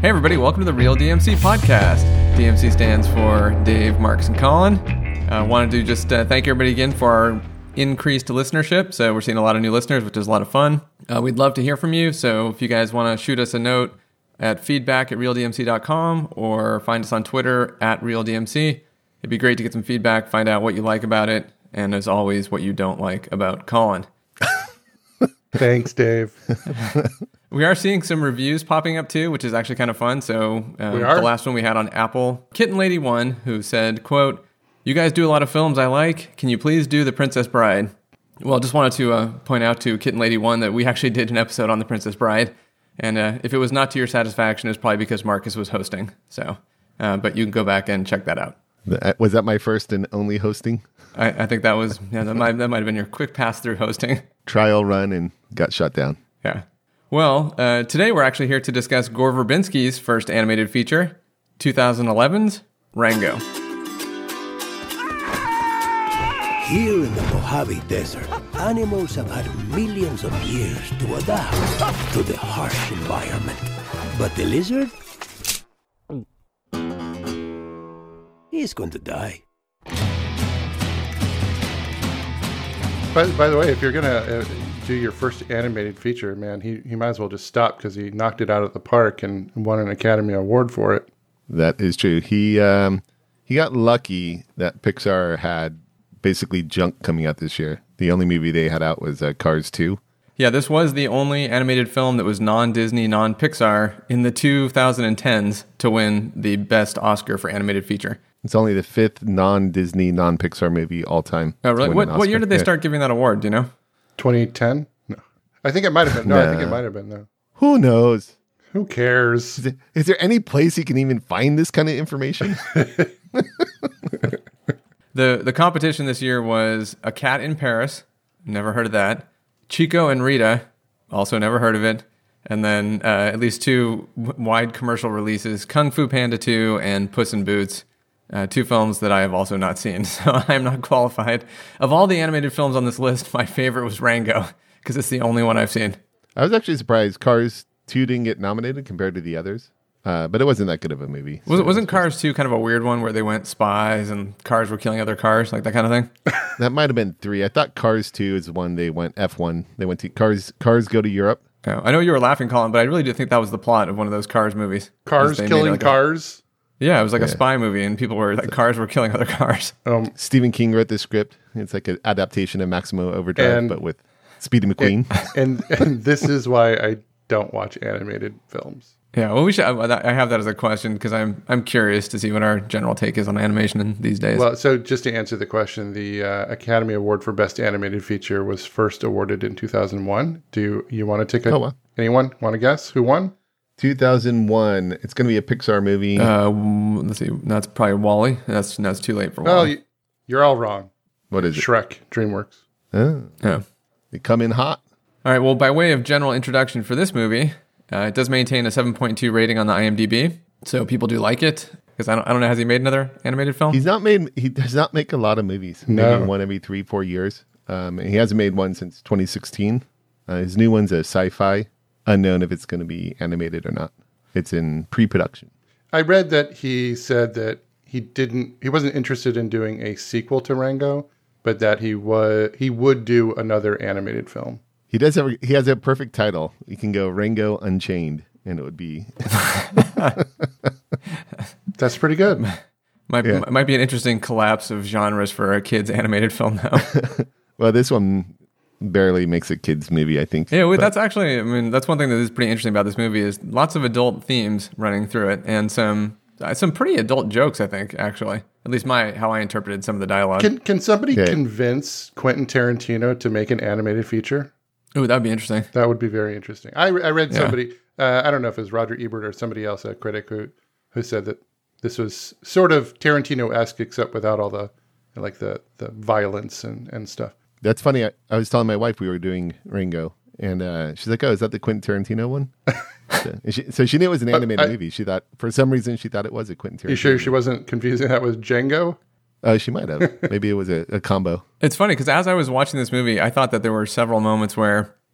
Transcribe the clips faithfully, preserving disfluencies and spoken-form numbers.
Hey everybody, welcome to the Real D M C podcast. D M C stands for Dave, Marcus, and Colin. I uh, wanted to just uh, thank everybody again for our increased listenership. So we're seeing a lot of new listeners, which is a lot of fun. Uh, we'd love to hear from you. So if you guys want to shoot us a note at feedback at real d m c dot com or find us on Twitter at real d m c, it'd be great to get some feedback, find out what you like about it, and as always, what you don't like about Colin. Thanks, Dave. We are seeing some reviews popping up too, which is actually kind of fun. So uh, we are? The last one we had on Apple, Kitten Lady One, who said, quote, "You guys do a lot of films I like. Can you please do The Princess Bride?" Well, just wanted to uh, point out to Kitten Lady One that we actually did an episode on The Princess Bride. And uh, if it was not to your satisfaction, it's probably because Marcus was hosting. So, uh, but you can go back and check that out. Was that my first and only hosting? I, I think that was, yeah, that might, that might have been your quick pass through hosting. Trial run and got shut down. Yeah. Well, uh, today we're actually here to discuss Gore Verbinski's first animated feature, twenty eleven's Rango. Here in the Mojave Desert, animals have had millions of years to adapt to the harsh environment. But the lizard, he's going to die. By, by the way, if you're going to uh, do your first animated feature, man, he, he might as well just stop because he knocked it out at the park and won an Academy Award for it. That is true. He um, he got lucky that Pixar had basically junk coming out this year. The only movie they had out was uh, Cars two. Yeah, this was the only animated film that was non-Disney, non-Pixar in the twenty tens to win the best Oscar for animated feature. It's only the fifth non-Disney, non-Pixar movie all time. Oh, really? What, what year did they start giving that award? Do you know? twenty ten? No. I think it might have been. No, no. I think it might have been, though. Who knows? Who cares? Is there, is there any place you can even find this kind of information? The the competition this year was A Cat in Paris. Never heard of that. Chico and Rita. Also never heard of it. And then uh, at least two w- wide commercial releases, Kung Fu Panda two and Puss in Boots. Uh, two films that I have also not seen, so I'm not qualified. Of all the animated films on this list, my favorite was Rango, because it's the only one I've seen. I was actually surprised Cars two didn't get nominated compared to the others. Uh, but it wasn't that good of a movie. Was, so wasn't Cars two kind of a weird one where they went spies and cars were killing other cars, like that kind of thing? That might have been three. I thought Cars two is one they went F one. They went to Cars Cars Go to Europe. Oh, I know you were laughing, Colin, but I really do think that was the plot of one of those Cars movies. Cars killing like cars? A, yeah, it was like yeah. a spy movie and people were, like, cars were killing other cars. Um, Stephen King wrote the script. It's like an adaptation of Maximo Overdrive, and, but with Speedy McQueen. And, and, and this is why I don't watch animated films. Yeah, well, we should. I have that as a question because I'm I'm curious to see what our general take is on animation in these days. Well, so just to answer the question, the uh, Academy Award for Best Animated Feature was first awarded in two thousand one. Do you, you want to take a... Oh, well. Anyone want to guess who won? two thousand one. It's going to be a Pixar movie. Uh, let's see. That's probably WALL-E. That's that's too late for WALL-E. Well, you, you're all wrong. What is it? Shrek, DreamWorks. Oh. Yeah. They come in hot. All right. Well, by way of general introduction for this movie, uh, it does maintain a seven point two rating on the IMDb, so people do like it. Because I don't, I don't know, has he made another animated film? He's not made. He does not make a lot of movies. No. Maybe one every three, four years. Um, and he hasn't made one since twenty sixteen. Uh, his new one's a sci-fi. Unknown if it's going to be animated or not. It's in pre-production. I read that he said that he didn't. He wasn't interested in doing a sequel to Rango, but that he was. He would do another animated film. He does have. He has a perfect title. You can go Rango Unchained, and it would be. That's pretty good. Might Yeah. might be an interesting collapse of genres for a kids animated film now. Well, this one barely makes a kids movie, I think. Yeah, well, but that's actually. I mean, that's one thing that is pretty interesting about this movie is lots of adult themes running through it, and some uh, some pretty adult jokes. I think actually, at least my how I interpreted some of the dialogue. Can Can somebody Yeah. convince Quentin Tarantino to make an animated feature? Ooh, that'd be interesting. That would be very interesting. I, I read Yeah. somebody. Uh, I don't know if it was Roger Ebert or somebody else, a critic who who said that this was sort of Tarantino-esque, except without all the like the the violence and and stuff. That's funny. I, I was telling my wife we were doing Rango, and uh, she's like, "Oh, is that the Quentin Tarantino one?" so, and she, so she knew it was an animated I- movie. She thought, for some reason, she thought it was a Quentin Tarantino. You sure movie. she wasn't confusing that with Django? Uh, she might have. Maybe it was a, a combo. It's funny because as I was watching this movie, I thought that there were several moments where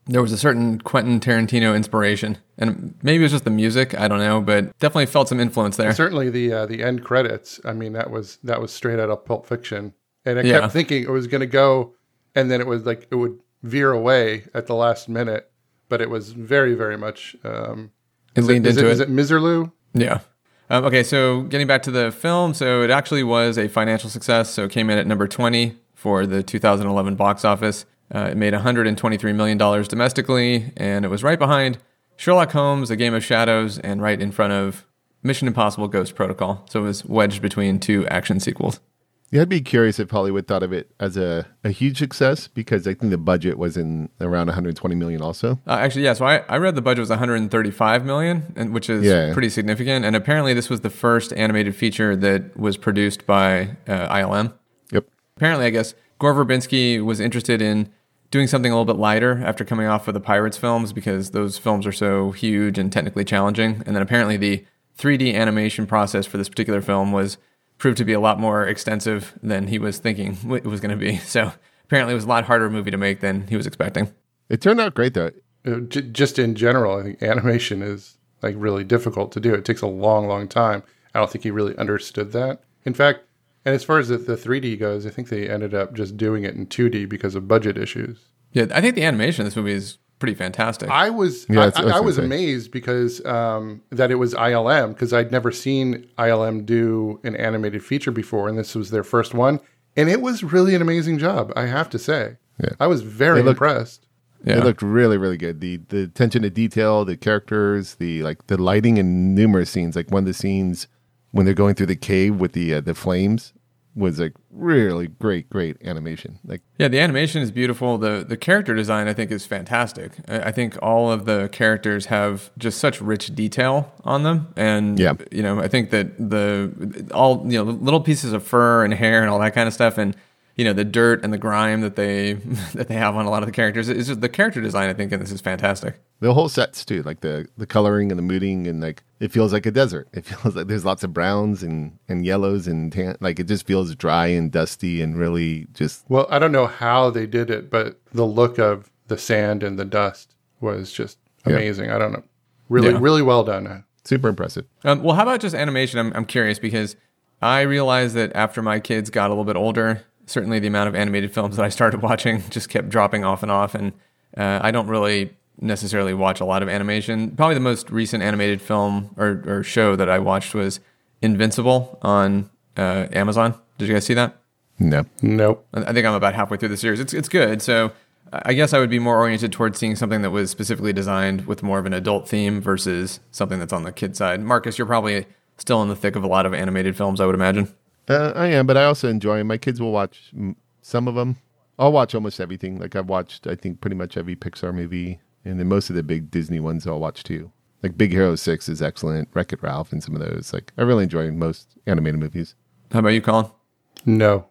there was a certain Quentin Tarantino inspiration, and maybe it was just the music. I don't know, but definitely felt some influence there. Certainly the uh, the end credits. I mean, that was that was straight out of Pulp Fiction, and I Yeah. kept thinking it was going to go, and then it was like it would veer away at the last minute, but it was very very much. Um, It is leaned is into Is it. it Miserlou? Yeah. Um, okay, so getting back to the film, so it actually was a financial success. So it came in at number twenty for the two thousand eleven box office. Uh, it made one hundred twenty-three million dollars domestically, and it was right behind Sherlock Holmes, A Game of Shadows, and right in front of Mission Impossible Ghost Protocol. So it was wedged between two action sequels. Yeah, I'd be curious if Hollywood thought of it as a, a huge success, because I think the budget was in around one hundred twenty million also. Uh, actually, yeah, so I, I read the budget was one hundred thirty-five million, and, which is Yeah. pretty significant. And apparently this was the first animated feature that was produced by uh, I L M. Yep. Apparently, I guess, Gore Verbinski was interested in doing something a little bit lighter after coming off of the Pirates films, because those films are so huge and technically challenging. And then apparently the three D animation process for this particular film was proved to be a lot more extensive than he was thinking it was going to be. So apparently it was a lot harder movie to make than he was expecting. It turned out great, though. Uh, j- just in general, I think animation is like really difficult to do. It takes a long, long time. I don't think he really understood that. In fact, and as far as the, the three D goes, I think they ended up just doing it in two D because of budget issues. Yeah, I think the animation in this movie is pretty fantastic. I was Yeah, I, that's what I was I, I gonna was say. amazed because um, that it was I L M, because I'd never seen I L M do an animated feature before, and this was their first one, and it was really an amazing job. I have to say, Yeah. I was very They looked- impressed. yeah. It looked really, really good. The the attention to detail, the characters, the like the lighting in numerous scenes. Like one of the scenes when they're going through the cave with the uh, the flames was like really great, great animation. Like Yeah, the animation is beautiful. The the character design, I think, is fantastic. I, I think all of the characters have just such rich detail on them, and Yeah. you know, I think that the all you know little pieces of fur and hair and all that kind of stuff, and you know, the dirt and the grime that they that they have on a lot of the characters. It's just the character design, I think, in this is fantastic. the whole sets too, like the the coloring and the mooding, and like it feels like a desert. It feels like there's lots of browns and and yellows and tan. Like it just feels dry and dusty and really just Well, I don't know how they did it, but the look of the sand and the dust was just Yeah. amazing. I don't know. Really, Yeah. really well done. super impressive. Um, well, how about just animation? I'm I'm curious because I realized that after my kids got a little bit older, certainly the amount of animated films that I started watching just kept dropping off and off, and uh, I don't really necessarily watch a lot of animation. Probably the most recent animated film or, or show that I watched was Invincible on uh, Amazon. Did you guys see that? No. Nope. I I think I'm about halfway through the series. It's it's good. So I guess I would be more oriented towards seeing something that was specifically designed with more of an adult theme versus something that's on the kid side. Marcus, you're probably still in the thick of a lot of animated films, I would imagine. Uh, I am, but I also enjoy them. My kids will watch mm, some of them. I'll watch almost everything. Like I've watched, I think, pretty much every Pixar movie, and then most of the big Disney ones I'll watch too. Like Big Hero six is excellent, Wreck-It Ralph, and some of those. Like I really enjoy most animated movies. How about you, Colin? No.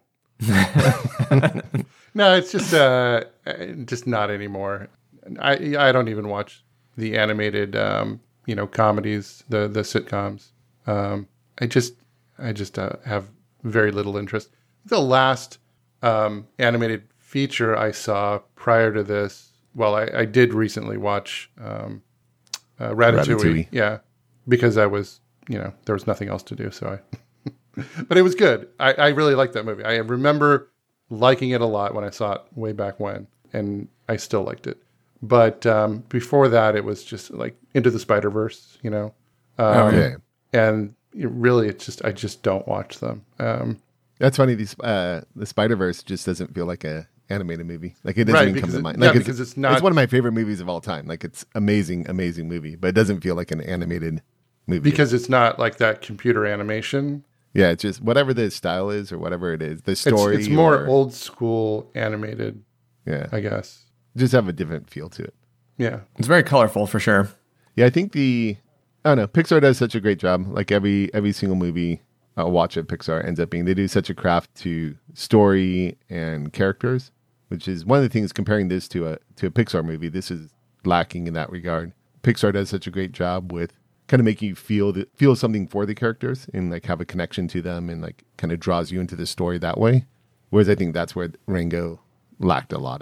No, it's just uh, just not anymore. I I don't even watch the animated um, you know comedies, the the sitcoms. Um, I just I just uh, have very little interest. The last um, animated feature I saw prior to this, well, I, I did recently watch um, uh, Ratatouille. Ratatouille. Yeah, because I was you know there was nothing else to do, so I. But it was good. I, I really liked that movie. I remember liking it a lot when I saw it way back when, and I still liked it. But um, before that, it was just like Into the Spider-Verse, you know. Um, Oh, yeah. And it really, it's just I just don't watch them. Um, That's funny. These uh, the Spider Verse just doesn't feel like a animated movie. Like it doesn't Right, even come because to it- mind. yeah, Like because it's not- It's one of my favorite movies of all time. Like it's amazing, amazing movie, but it doesn't feel like an animated movie. because it's not like that computer animation. yeah, it's just whatever the style is or whatever it is, the It's, story. it's more or- old school animated, Yeah, I guess. just have a different feel to it. Yeah. It's very colorful for sure. Yeah, I think the I don't know. Pixar does such a great job. Like every every single movie I'll watch at Pixar ends up being they do such a craft to story and characters, which is one of the things comparing this to a to a Pixar movie. This is lacking in that regard. Pixar does such a great job with kind of making you feel the, feel something for the characters and like have a connection to them and like kind of draws you into the story that way. Whereas I think that's where Rango lacked a lot of.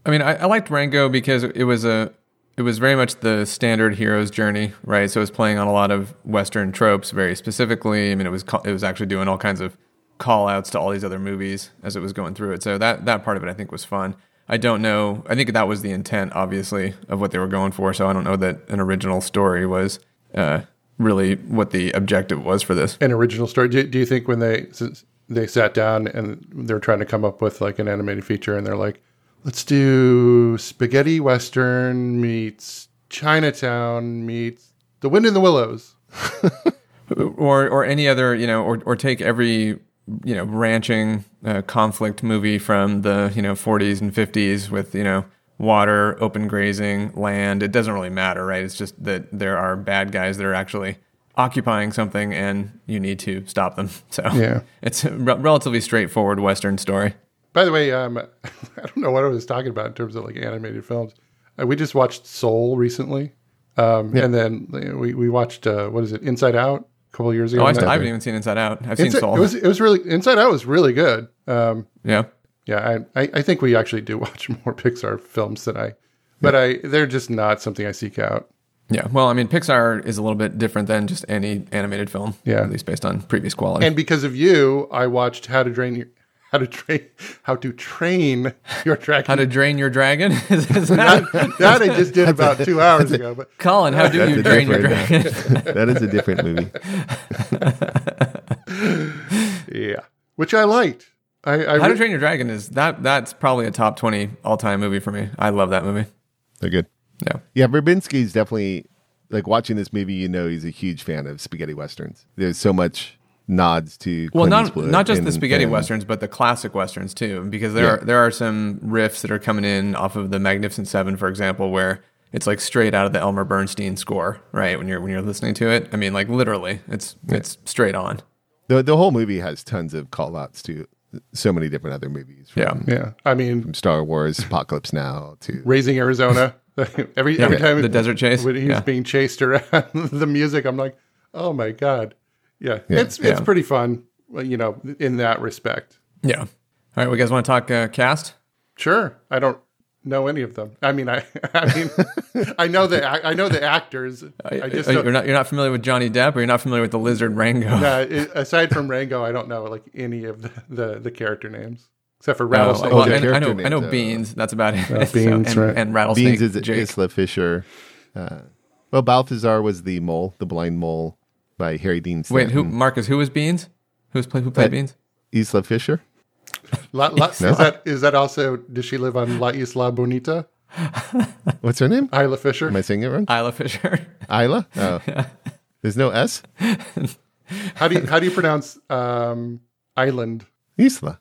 I mean, I, I liked Rango because it was a, it was very much the standard hero's journey, right? So it was playing on a lot of Western tropes very specifically. I mean, it was it was actually doing all kinds of call outs to all these other movies as it was going through it. So that that part of it I think was fun. I don't know. I think that was the intent, obviously, of what they were going for. So I don't know that an original story was uh, really what the objective was for this. An original story. Do, do you think when they since they sat down and they're trying to come up with like an animated feature and they're like, let's do spaghetti western meets Chinatown meets The Wind in the Willows, or or any other, you know, or or take every, you know, ranching uh, conflict movie from the, you know, forties and fifties with, you know, water, open grazing, land. It doesn't really matter, right? It's just that there are bad guys that are actually occupying something and you need to stop them. So yeah, it's a re- relatively straightforward Western story. By the way, um, I don't know what I was talking about in terms of like animated films. Uh, we just watched Soul recently. Um, yeah. And then we, we watched, uh, what is it, Inside Out a couple of years ago. Oh, I, still, I haven't even seen Inside Out. I've Inside, seen Soul. It was, it was really, Inside Out was really good. Um, yeah. Yeah, I, I, I think we actually do watch more Pixar films than I, but yeah. I they're just not something I seek out. Yeah, well, I mean, Pixar is a little bit different than just any animated film. Yeah, at least based on previous quality. And because of you, I watched How to Drain Your How to Train How to Train Your Dragon. How to Drain Your Dragon. Is that, that, that I just did about two hours ago. But Colin, how do you drain your dragon? That is a different movie. Yeah, which I liked. I, I How re- to Train Your Dragon is that that's probably a top twenty all time movie for me. I love that movie. They're good. Yeah. Yeah, Verbinski's definitely, like, watching this movie, you know he's a huge fan of spaghetti westerns. There's so much nods to well, Clint not Eastwood not just and, the spaghetti and, westerns, but the classic westerns too, because there Yeah. are there are some riffs that are coming in off of the Magnificent Seven, for example, where it's like straight out of the Elmer Bernstein score, right? When you're when you're listening to it, I mean, like literally, it's Yeah. it's straight on. The the whole movie has tons of call outs to so many different other movies. From, Yeah. Yeah, I mean, from Star Wars, Apocalypse Now to Raising Arizona. every Yeah, every time the desert chase. when he's Yeah. being chased around, the music, I'm like, oh my god, yeah, Yeah. it's it's Yeah. pretty fun, you know, in that respect. Yeah. All right, we guys want to talk uh, cast? Sure, I don't know any of them. I mean, I I mean, I know the I know the actors. I just Uh, don't, you're not you're not familiar with Johnny Depp, or you're not familiar with the lizard Rango? uh, it- aside from Rango, I don't know like any of the the, the character names except for Oh, Rattlesnake. well, the I, I character know names, I know uh, Beans. That's about it. Uh, Beans, and, right. and Rattlesnake. Beans is Jake. Isla Fisher. Uh, well, Balthazar was the mole, the blind mole by Harry Dean Wait, Stanton. who? Marcus? Who was Beans? Who's play, who played Uh, Beans? Isla Fisher? La, La, No. Is that is that also? Does she live on La Isla Bonita? What's her name? Isla Fisher. Am I saying it wrong? Isla Fisher. Isla? Oh. There's no S? How do you how do you pronounce um, island? Isla.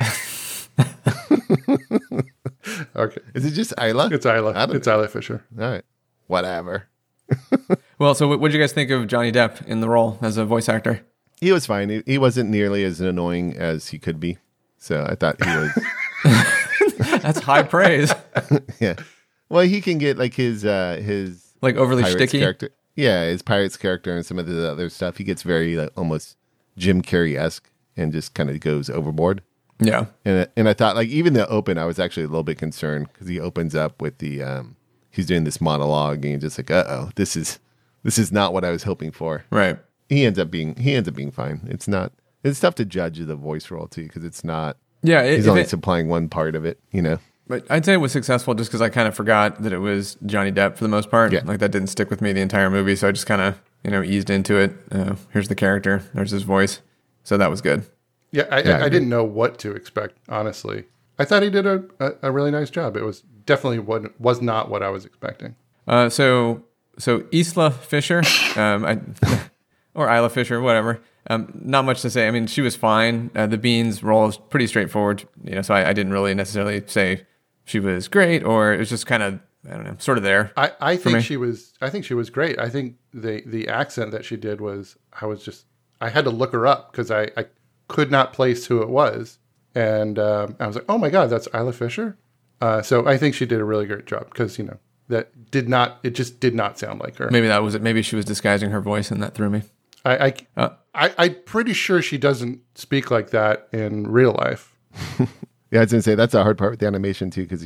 Okay, Is it just Isla? it's Isla. I don't It's know. Isla Fisher. All right. Whatever. Well, so what did you guys think of Johnny Depp in the role as a voice actor? He was fine. He, he wasn't nearly as annoying as he could be. So I thought he was. That's high praise. Yeah. Well, he can get like his uh his Like overly Pirates sticky. character. Yeah, his Pirates character and some of the other stuff. He gets very like, almost Jim Carrey-esque and just kind of goes overboard. Yeah. And and I thought like even the open, I was actually a little bit concerned because he opens up with the um he's doing this monologue and you're just like, uh oh, this is this is not what I was hoping for. Right. He ends up being he ends up being fine. It's not. It's tough to judge the voice role too because it's not. Yeah. It, He's if only it- supplying one part of it, you know. But I'd say it was successful just because I kind of forgot that it was Johnny Depp for the most part. Yeah. Like that didn't stick with me the entire movie, so I just kind of you know eased into it. Uh, here's the character. There's his voice. So that was good. Yeah, I, Yeah, I, I I didn't know what to expect. Honestly, I thought he did a, a, a really nice job. It was definitely what was not what I was expecting. Uh, so so Isla Fisher, um, I, or Isla Fisher, whatever. Um, not much to say. I mean, she was fine. Uh, the Beans role is pretty straightforward, you know. So I, I didn't really necessarily say she was great, or it was just kind of I don't know, sort of there. I, I me. think she was. I think she was great. I think the the accent that she did was. I was just. I had to look her up because I, I could not place who it was, and um, I was like, oh my god, that's Isla Fisher. Uh, so I think she did a really great job because you know that did not. It just did not sound like her. Maybe that was it. Maybe she was disguising her voice, and that threw me. I, I, Uh, I I'm pretty sure she doesn't speak like that in real life. Yeah, I was gonna say that's a hard part with the animation too because you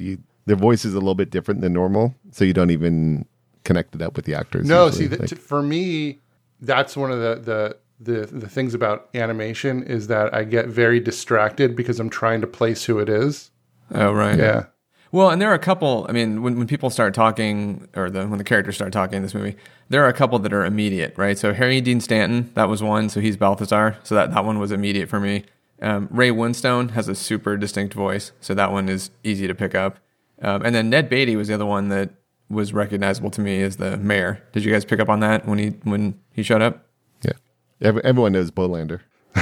their voice is a little bit different than normal, so you don't even connect it up with the actors. No, usually. see, that, Like, t- for me, that's one of the, the the the things about animation is that I get very distracted because I'm trying to place who it is. Oh, right. Yeah. Well, and there are a couple. I mean, when, when people start talking, or the when the characters start talking in this movie, there are a couple that are immediate, right? So Harry Dean Stanton, that was one. So he's Balthazar. So that, that one was immediate for me. Um, Ray Winstone has a super distinct voice, so that one is easy to pick up. Um, and then Ned Beatty was the other one that was recognizable to me as the mayor. Did you guys pick up on that when he when he showed up? yeah, Every, everyone knows Bolander.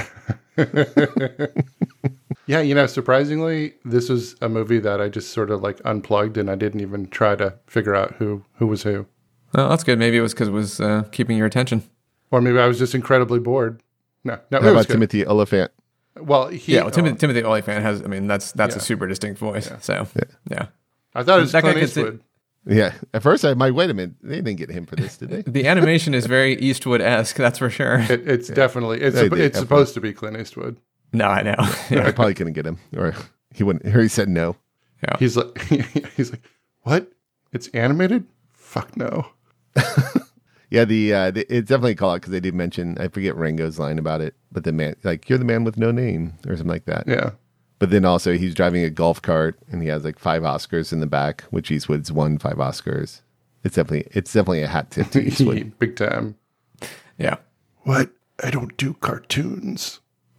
Yeah, you know, surprisingly, this was a movie that I just sort of like unplugged and I didn't even try to figure out who, who was who. Well, that's good. Maybe it was because it was uh, keeping your attention. Or maybe I was just incredibly bored. No, no, it How was about good. Timothy Oliphant? Well, he, Yeah, well, Timothy, oh, Timothy Olyphant has. I mean, that's that's Yeah. a super distinct voice. So yeah. I thought it was that guy Clint could sit- Eastwood. Yeah, at first I might wait a minute. They didn't get him for this, did they? The animation is very Eastwood-esque, that's for sure. It, it's definitely, it's, They suppo- did, it's supposed to be Clint Eastwood. No, I know. I Yeah. probably couldn't get him, or he wouldn't. Or he said no. Yeah. He's like, he's like, what? It's animated? Fuck no. Yeah, the, uh, the it's definitely a call out because they did mention, I forget Rango's line about it, but the man, like, you're the man with no name or something like that. Yeah. But then also he's driving a golf cart and he has like five Oscars in the back, which Eastwood's won five Oscars. It's definitely it's definitely a hat tip to Eastwood. Big time. Yeah. What? I don't do cartoons.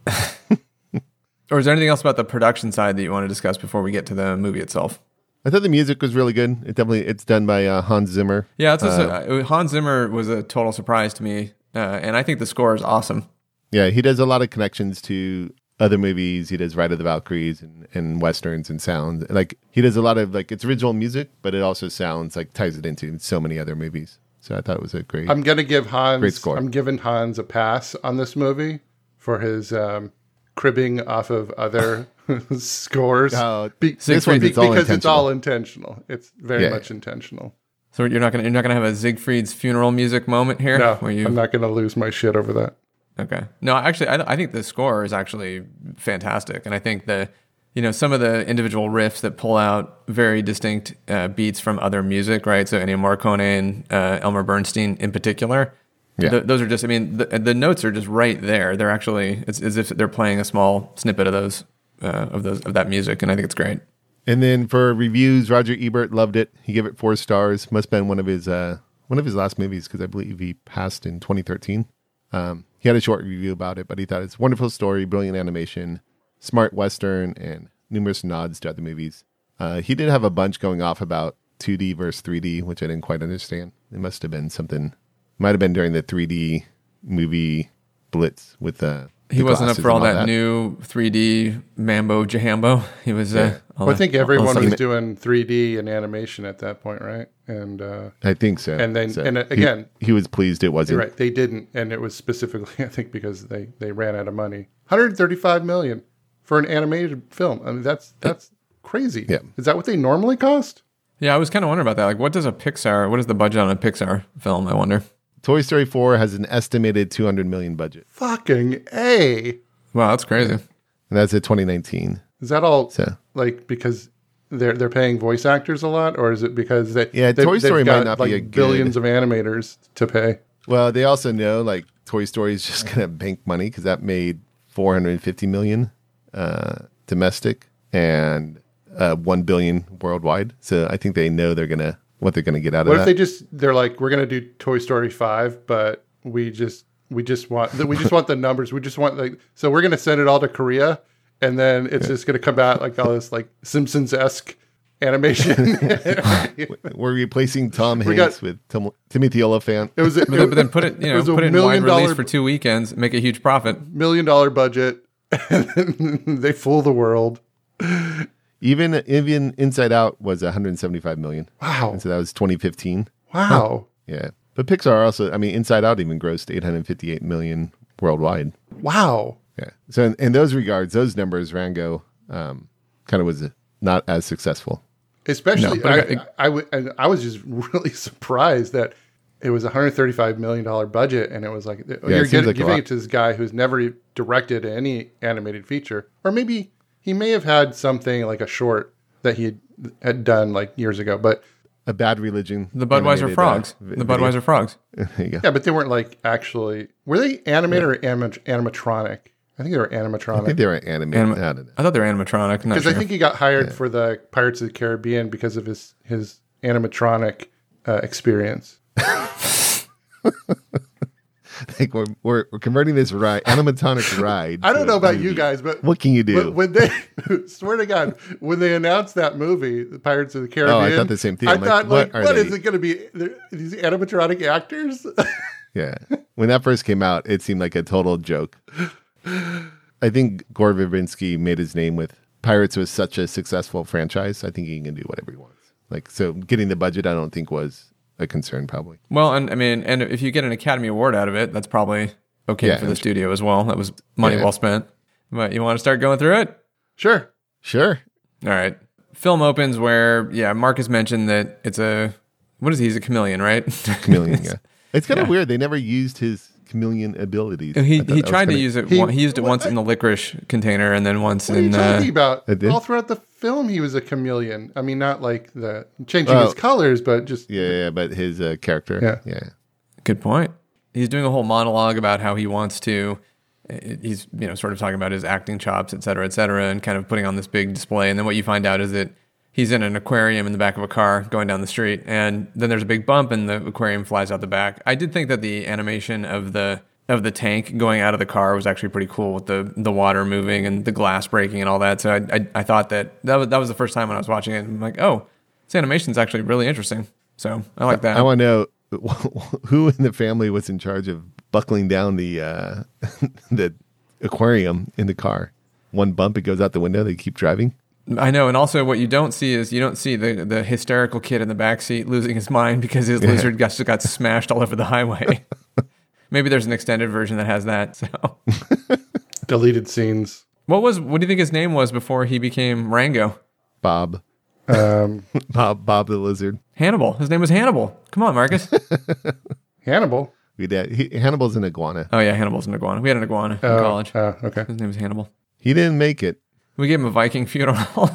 Or is there anything else about the production side that you want to discuss before we get to the movie itself? I thought the music was really good. It definitely it's done by uh, Hans Zimmer. Yeah, it's just a, Hans Zimmer was a total surprise to me, uh, and I think the score is awesome. Yeah, he does a lot of connections to other movies. He does Ride of the Valkyries and, and westerns and sounds. Like he does a lot of like it's original music, but it also sounds like ties it into so many other movies. So I thought it was a great. I'm gonna give Hans. Great score. I'm giving Hans a pass on this movie for his um, cribbing off of other scores. Uh, Be- this one, be- it's all because it's intentional. all intentional. It's very Yeah. much intentional. So you're not gonna you're not gonna have a Siegfried's funeral music moment here, No, where you I'm not gonna lose my shit over that. Okay. No, actually, I, I think the score is actually fantastic, and I think the, you know, some of the individual riffs that pull out very distinct uh, beats from other music, right? So Ennio Morricone and uh, Elmer Bernstein in particular, Yeah. th- those are just. I mean, the, the notes are just right there. They're actually it's as if they're playing a small snippet of those uh, of those of that music, and I think it's great. And then for reviews, Roger Ebert loved it. He gave it four stars. Must have been one of his uh, one of his last movies because I believe he passed in twenty thirteen. Um, he had a short review about it, but he thought it's a wonderful story, brilliant animation, smart western, and numerous nods to other movies. Uh, he did have a bunch going off about two D versus three D, which I didn't quite understand. It must have been something. Might have been during the three D movie blitz with the. He the wasn't up glasses for all and that, new three D mambo jambo. He was. Uh, all Well, I the- think all the everyone stuff- was doing three D and animation at that point, right? And uh, I think so. And then- So and he- again- he, was pleased it wasn't. you're right, they didn't, and it was specifically, I think, because they they ran out of money. one hundred thirty-five million for an animated film. I mean, that's that's crazy. Yeah. Is that what they normally cost? Yeah, I was kind of wondering about that. Like, what does a Pixar? What is the budget on a Pixar film? I wonder. Toy Story four has an estimated two hundred million budget, Fucking A. Wow, that's crazy. and that's at twenty nineteen. Is that all So like because they're they're paying voice actors a lot, or is it because they Yeah, they've- Toy they've Story might got, not like be a good- billions of animators to pay? well, they also know like Toy Story is just gonna bank money because that made four hundred fifty million uh, domestic and uh, one billion worldwide. So I think they know they're gonna what they're gonna get out What of if that. they just they're like, we're gonna do Toy Story five, but we just we just want we just want the numbers. We just want like so we're gonna send it all to Korea, and then it's just gonna come out like all this like Simpsons esque animation. We're replacing Tom We Hanks got- with Tim- Timothy Oliphant. It was a, But then, but then put it, you it know, was a put it in million wide release dollar- for two weekends, make a huge profit. million dollar budget, and then they fool the world. Even even Inside Out was one hundred seventy-five million. Wow. And so that was twenty fifteen. Wow. Yeah, but Pixar also, I mean, Inside Out even grossed eight hundred fifty-eight million worldwide. Wow. Yeah. So in, in those regards, those numbers, Rango um, kind of was not as successful. Especially, No, but I, I got- I, w- and I was just really surprised that it was a one hundred thirty-five million dollars budget, and it was like you're seems getting, like a giving lot. it to this guy who's never directed any animated feature, or maybe he may have had something like a short that he had done like years ago. But A Bad Religion. The Budweiser animated, frogs. uh, vi- the video. Budweiser frogs. There you go. yeah, but they weren't like actually. Were they animated or anim- animatronic? I think they were I animatronic. think they were animated. Anim- I don't know. I thought they were animatronic. I'm not Because sure. I think he got hired for the Pirates of the Caribbean because of his his animatronic uh, experience. Like we're, we're we're converting this ride, animatronic ride. I to don't know a about movie. you guys, but What can you do? When, when they swear to God, when they announced that movie, The Pirates of the Caribbean, Oh, I thought the same thing. I I'm like, thought, what like, are what they? is it going to be? They're- These animatronic actors? Yeah. When that first came out, it seemed like a total joke. I think Gore Verbinski made his name with Pirates was such a successful franchise. I think he can do whatever he wants. Like, so getting the budget, I don't think was a concern, probably. Well, and I mean, and if you get an Academy Award out of it, that's probably okay Yeah, for the I'm studio as well. That was money Yeah. well spent. But you want to start going through it? Sure. Sure. All right. Film opens where, yeah, Marcus mentioned that it's a, what is he? He's a chameleon, right? Chameleon, yeah. It's kind of Yeah. weird. They never used his chameleon abilities. He I thought he that was tried to kinda- use it. He- one- He, used it what- once in the licorice container, and then once What are you in. talking Uh, about? I did? All throughout the film, he was a chameleon. I mean, not like the changing Oh. his colors, but just Yeah, yeah, but his uh, character. Yeah. Yeah. Good point. He's doing a whole monologue about how he wants to. He's you know sort of talking about his acting chops, et cetera, et cetera, and kind of putting on this big display. And then what you find out is that he's in an aquarium in the back of a car going down the street, and then there's a big bump, and the aquarium flies out the back. I did think that the animation of the of the tank going out of the car was actually pretty cool with the the water moving and the glass breaking and all that. So I I, I thought that that was, that was the first time when I was watching it. I'm like, oh, this animation's actually really interesting. So I like that. I want to know who in the family was in charge of buckling down the uh, the aquarium in the car. One bump, it goes out the window. They keep driving. I know, and also what you don't see is you don't see the, the hysterical kid in the back seat losing his mind because his lizard got, just got smashed all over the highway. Maybe there's an extended version that has that. So, deleted scenes. what was what do you think his name was before he became Rango? Bob, Um, Bob, Bob the lizard. Hannibal. His name was Hannibal. Come on, Marcus. Hannibal. We did. He, Hannibal's an iguana. Oh yeah, Hannibal's an iguana. We had an iguana in Oh, college. oh, okay. His name was Hannibal. He didn't make it. We gave him a Viking funeral.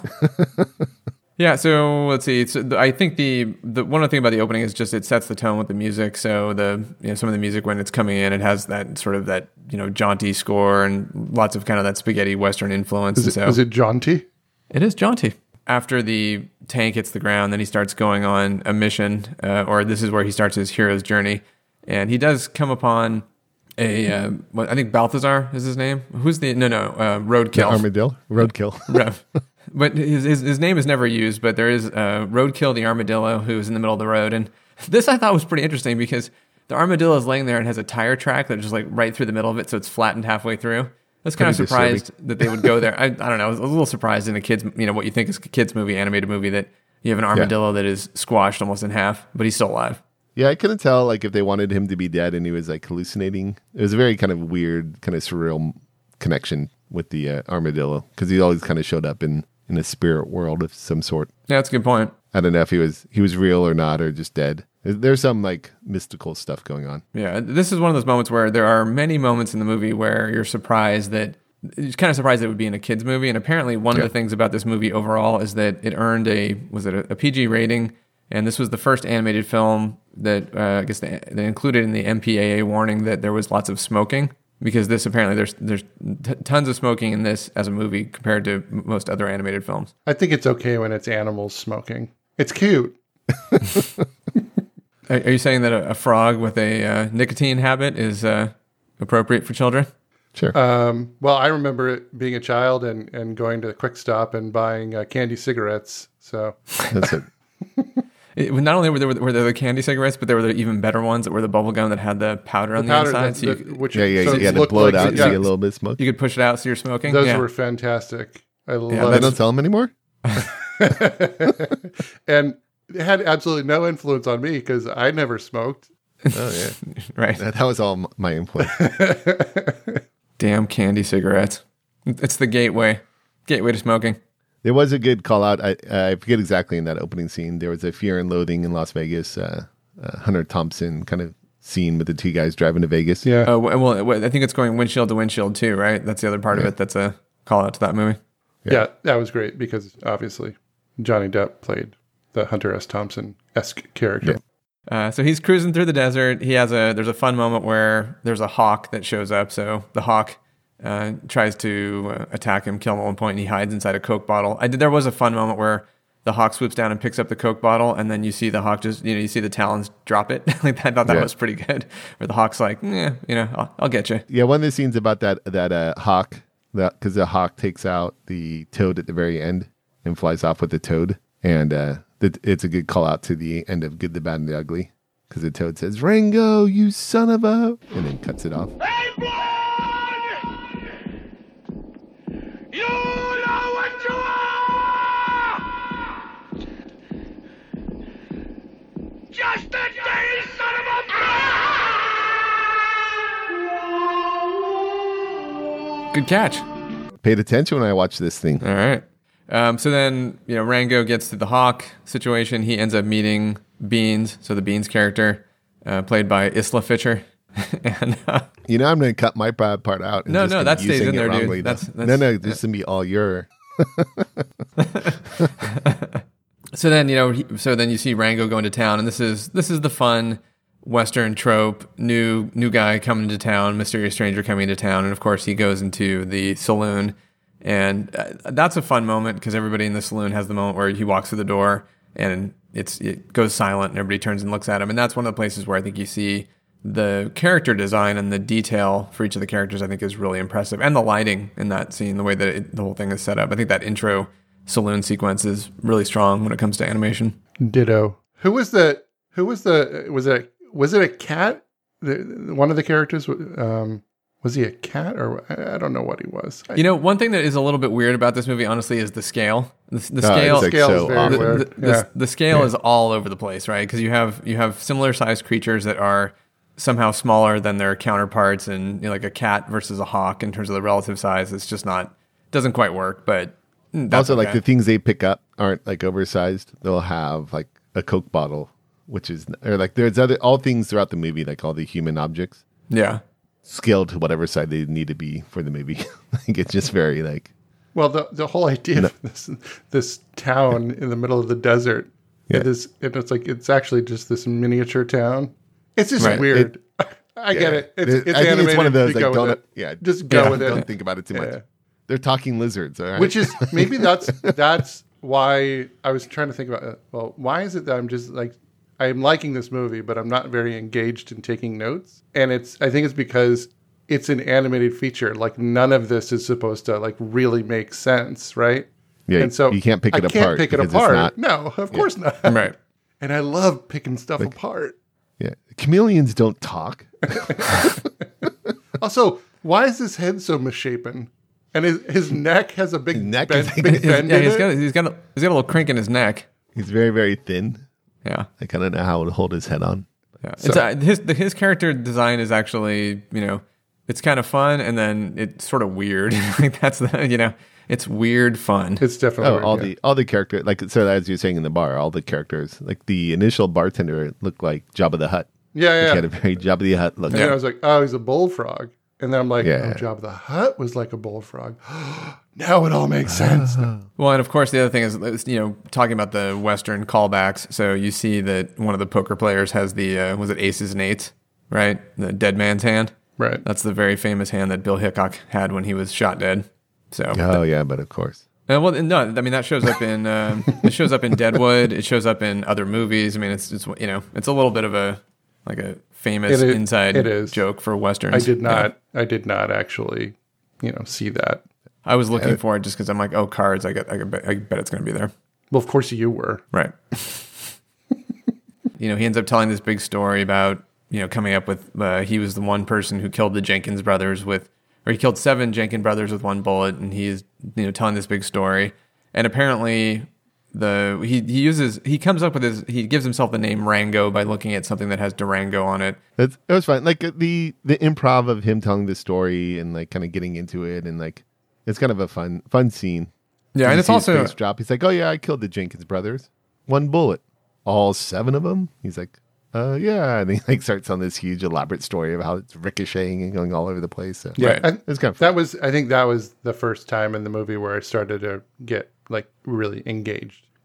Yeah, so let's see. So the, I think the the one other thing about the opening is just it sets the tone with the music. So the you know some of the music when it's coming in, it has that sort of that you know jaunty score and lots of kind of that spaghetti western influence. Is it, so is it jaunty? it is jaunty. After the tank hits the ground, then he starts going on a mission, uh, or this is where he starts his hero's journey, and he does come upon a uh, what I think Balthazar is his name. Who's the no no uh, Roadkill. Armadillo, roadkill. Rev. But his, his his name is never used, but there is uh, Roadkill the armadillo who's in the middle of the road. And this I thought was pretty interesting because the armadillo is laying there and has a tire track that's just like right through the middle of it, so it's flattened halfway through. I was kind of Pretty surprised that they would go there. I, I don't know. I was a little surprised in a kid's, you know, what you think is a kid's movie, animated movie, that you have an armadillo that is squashed almost in half, but he's still alive. Yeah, I couldn't tell like if they wanted him to be dead and he was like hallucinating. It was a very kind of weird, kind of surreal connection with the uh, armadillo because he always kind of showed up in, in a spirit world of some sort. Yeah, that's a good point. I don't know if he was he was real or not or just dead. There's some like mystical stuff going on. Yeah, this is one of those moments where there are many moments in the movie where you're surprised that you're kind of surprised it would be in a kids movie. And apparently, one Yeah. of the things about this movie overall is that it earned a was it a, a P G rating, and this was the first animated film that uh, I guess they, they included in the M P A A warning that there was lots of smoking because this apparently there's there's t- tons of smoking in this as a movie compared to m- most other animated films. I think it's okay when it's animals smoking. It's cute. Are, are you saying that a, a frog with a uh, nicotine habit is uh, appropriate for children? Sure. Um, well, I remember it being a child and, and going to Quick Stop and buying uh, candy cigarettes. So That's it. It, not only were there, were there the candy cigarettes, but there were the even better ones that were the bubble gum that had the powder on the powder inside. that- So you, that- which Yeah, yeah, so you it got to looked blow it like- out to yeah, get a little bit of smoke. you could push it out so you're smoking. Those yeah. were fantastic. I Yeah, They love don't sell them anymore? and it had absolutely no influence on me because I never smoked. Oh, yeah. right. That, that was all m- my input. Damn candy cigarettes. It's the gateway. Gateway to smoking. There was a good call out. I, I forget exactly in that opening scene. There was a Fear and Loathing in Las Vegas, uh, uh, Hunter Thompson kind of scene with the two guys driving to Vegas. Yeah. Oh, well, I think it's going windshield to windshield too, right? That's the other part of Yeah. it. That's a call out to that movie. yeah. That was great because obviously Johnny Depp played the Hunter S. Thompson-esque character. Yeah. Uh, so he's cruising through the desert. He has a there's a fun moment where there's a hawk that shows up. So the hawk uh, tries to uh, attack him, kill him at one point, and he hides inside a Coke bottle. I did. There was a fun moment where the hawk swoops down and picks up the Coke bottle, and then you see the hawk just you know you see the talons drop it. Like I thought that Yeah. was pretty good. Where the hawk's like, yeah, you know, I'll, I'll get you. Yeah, one of the scenes about that that uh, hawk, that because the hawk takes out the toad at the very end and flies off with the toad, and uh, the, it's a good call out to the end of Good, the Bad, and the Ugly, because the toad says, "Rango, you son of a," and then cuts it off. Hey, blood! You know what you are! Just a dirty son of a bitch! Good catch. Paid attention when I watched this thing. All right. Um, so then, you know, Rango gets to the hawk situation. He ends up meeting Beans, so the Beans character, uh, played by Isla Fisher. and uh, You know, I'm going to cut my bad part out. and No, just no, gonna that be stays saying in it there, dude. wrongly, though. That's- that's- no, no, this is going to be all your. so then, you know, he, so then you see Rango going to town, and this is this is the fun Western trope: new new guy coming to town, mysterious stranger coming to town, and of course he goes into the saloon. And uh, that's a fun moment because everybody in the saloon has the moment where he walks through the door and it's it goes silent and everybody turns and looks at him. And that's one of the places where I think you see the character design and the detail for each of the characters, I think, is really impressive. And the lighting in that scene, the way that it, the whole thing is set up. I think that intro saloon sequence is really strong when it comes to animation. Ditto. Who was the? Who was the? Was it? Was it a cat? The, one of the characters. Um, was he a cat or I, I don't know what he was. I, You know, one thing that is a little bit weird about this movie, honestly, is the scale. The, the Oh, scale, it's like scale is so very off. the, weird. the, the- Yeah. the scale is all over the place, right? Because you have you have similar sized creatures that are somehow smaller than their counterparts, and you know, like a cat versus a hawk in terms of the relative size. It's just not doesn't quite work. But mm, that's Also, like okay. the things they pick up aren't like oversized. They'll have like a Coke bottle, which is, or like there's other, all things throughout the movie, like all the human objects, yeah. scaled to whatever side they need to be for the movie. Like it's just very like, Well, the the whole idea of this this town in the middle of the desert, Yeah. it is, and it's like it's actually just this miniature town. It's just Right. weird. I get yeah. it. It's, It- it's I think animated. it's one of those You like go with don't, it. yeah, Just go Yeah. with it. don't think about it too much. Yeah. They're talking lizards, all right? Which is maybe that's that's why I was trying to think about. Uh, well, why is it that I'm just like I'm liking this movie, but I'm not very engaged in taking notes? And it's I think it's because it's an animated feature. Like none of this is supposed to like really make sense, right? Yeah, and so you can't pick it I can't apart pick it because it's apart. not- No, of course not. Right. And I love picking stuff apart. yeah, chameleons don't talk. Also, why is his head so misshapen? And his, his neck has a big His neck bend, is like- big bend Yeah, in he's it. got he's got a, he's got a little crink in his neck. He's very, very thin. Yeah. I kind of know how to hold his head on. Yeah, it's, uh, his the, his character design is actually, you know, it's kind of fun, and then it's sort of weird. Like that's the, you know, it's weird fun. It's definitely Oh, weird, all yeah. the all the character like so as you're saying in the bar, all the characters like the initial bartender looked like Jabba the Hutt. Yeah, Like, yeah. he had a very Jabba the Hutt look. And then I was like, oh, he's a bullfrog. And then I'm like, Yeah. oh, Jabba the Hutt was like a bullfrog. Now it all makes sense. Well, and of course, the other thing is, you know, talking about the Western callbacks. So you see that one of the poker players has the, uh, was it aces and eights, right? The dead man's hand. Right. That's the very famous hand that Bill Hickok had when he was shot dead. So, Oh yeah, but of course. uh, well, no, I mean, that shows up in, um, it shows up in Deadwood. It shows up in other movies. I mean, it's, it's, you know, it's a little bit of a, like a famous It is- inside it is. joke for Westerns. I did Yeah. not, I did not actually, you know, see that. I was looking for it just because I'm like, oh, cards. I get, I, bet, I bet it's going to be there. Well, of course you were. Right. You know, he ends up telling this big story about, you know, coming up with, uh, he was the one person who killed the Jenkins brothers with, or he killed seven Jenkins brothers with one bullet. And he's, you know, telling this big story. And apparently the, he, he uses, he comes up with his, he gives himself the name Rango by looking at something that has Durango on it. That's it was fun. Like uh, the the improv of him telling the story and like kind of getting into it and like it's kind of a fun fun scene. Yeah. You And it's see his also, face drop. He's like, oh yeah, I killed the Jenkins brothers. One bullet. All seven of them. He's like, uh yeah. And he like starts on this huge elaborate story of how it's ricocheting and going all over the place. So, Yeah. Right. I, it's kind of fun. that was, I think that was the first time in the movie where I started to get like really engaged.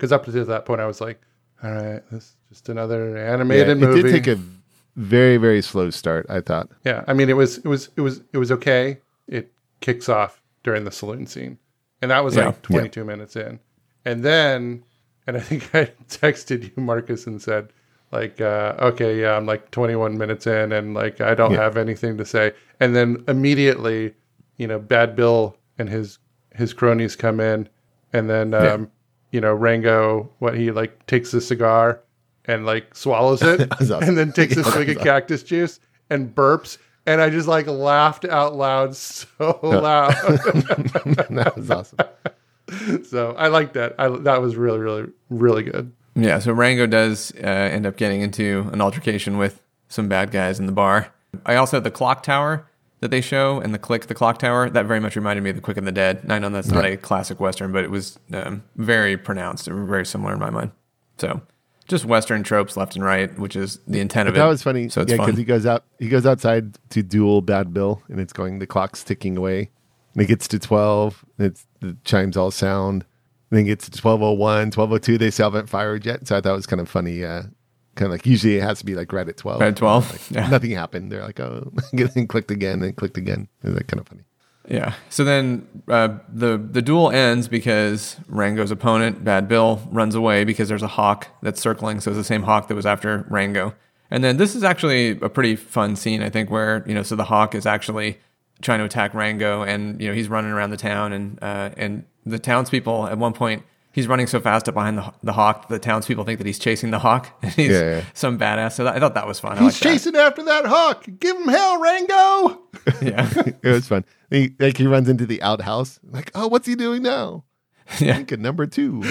because up to that point I was like, all right, this is just another Yeah, animated it movie. did take a very, very slow start, I thought. Yeah, I mean, it was it was it was it was okay. It kicks off during the saloon scene, and that was Yeah. like twenty-two minutes in, and then, and I think I texted you, Marcus, and said, like, uh, okay, yeah, I'm like twenty-one minutes in, and like I don't Yeah. have anything to say, and then immediately, you know, Bad Bill and his his cronies come in, and then um, you know, Rango, what he like takes a cigar and like swallows it, was awesome. and then takes a Yeah, swig that of was cactus juice and burps, and I just like laughed out loud so loud. That was awesome. So I like that. I that was really, really, really good. Yeah, so Rango does uh, end up getting into an altercation with some bad guys in the bar. I also had the clock tower that they show and the click the clock tower. That very much reminded me of The Quick and the Dead. And I know that's not a classic Western, but it was um, very pronounced, very similar in my mind. So just Western tropes left and right, which is the intent of it. That was funny. So it's yeah, fun. because he goes out, he goes outside to duel Bad Bill, and it's going. The clock's ticking away, and it gets to twelve. And it's the chimes all sound. And then it gets to twelve oh one, twelve oh two. They still haven't fired yet. So I thought it was kind of funny. Uh, kind of like usually it has to be like right at twelve. Right at twelve, Like, yeah. Nothing happened. They're like, oh, and clicked again and clicked again. It's like kind of funny. Yeah. So then uh, the the duel ends because Rango's opponent, Bad Bill, runs away because there's a hawk that's circling. So it's the same hawk that was after Rango. And then this is actually a pretty fun scene, I think, where, you know, so the hawk is actually trying to attack Rango, and, you know, he's running around the town, and uh, and the townspeople at one point, he's running so fast up behind the, the hawk, the townspeople think that he's chasing the hawk, and he's Yeah, yeah. some badass. So that, I thought that was fun. I He's like that. chasing after that hawk. Give him hell, Rango. Yeah. It was fun. He, like he runs into the outhouse. Like, oh, what's he doing now? Yeah. Think at number two.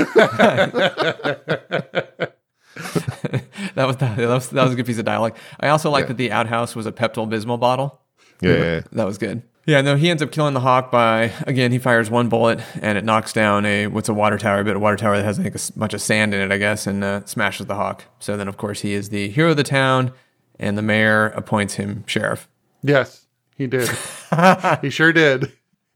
that was that, was that was a good piece of dialogue. I also like Yeah. that the outhouse was a Pepto Bismol bottle. Yeah, yeah, yeah. That was good. Yeah, no, he ends up killing the hawk by, again, he fires one bullet and it knocks down a what's a water tower, but a water tower that has I think a s- bunch of sand in it, I guess, and uh, smashes the hawk. So then, of course, he is the hero of the town, and the mayor appoints him sheriff. Yes, he did. He sure did.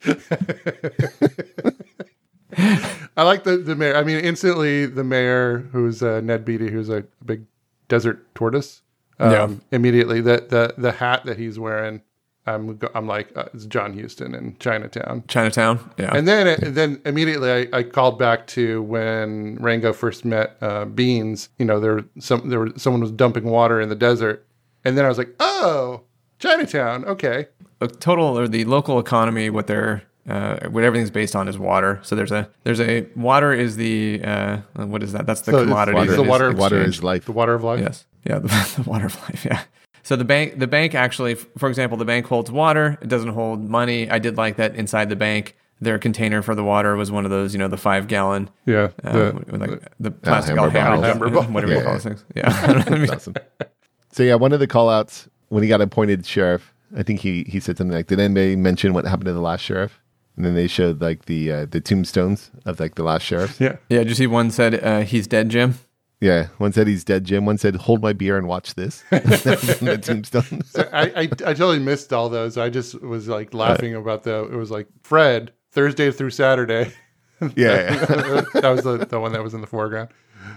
I like the, the mayor. I mean, instantly the mayor, who's uh, Ned Beatty, who's a big desert tortoise. Um, Yeah. Immediately, the, the the hat that he's wearing, I'm go- I'm like, uh, it's John Huston in Chinatown. Chinatown, yeah. And then and then immediately I, I called back to when Rango first met uh, Beans. You know, there some there was someone was dumping water in the desert, and then I was like, oh, Chinatown, okay. The total or the local economy, what they're uh, what everything's based on is water. So there's a there's a water is the uh, what is that? That's the So it's commodity. water- that the is water- Water exchanged. is life. The water of life. Yes. Yeah, the, the water of life. Yeah. So the bank, the bank actually, for example, the bank holds water. It doesn't hold money. I did like that inside the bank, their container for the water was one of those, you know, the five gallon, Yeah. uh, the- with like the plastic Alhambra Alhambra, bottles. Alhambra bottles. whatever you Yeah. call those things. Yeah. That's awesome. So yeah, one of the call outs when he got appointed sheriff, I think he, he said something like, did anybody mention what happened to the last sheriff? And then they showed like the uh, the tombstones of like the last sheriff. yeah. Yeah. Did you see one said uh, he's dead, Jim? Yeah. One said he's dead, Jim. One said, hold my beer and watch this. That was on the tombstone. I, I I totally missed all those. I just was like laughing about the. It was like Fred Thursday through Saturday. yeah. That was the, the one that was in the foreground.